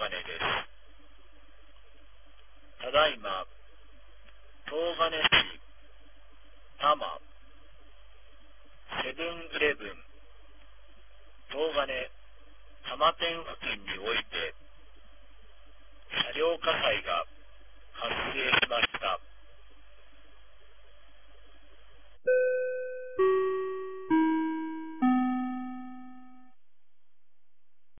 金です。ただいま、東金市多摩セブンイレブン東金多摩店付近において車両火災が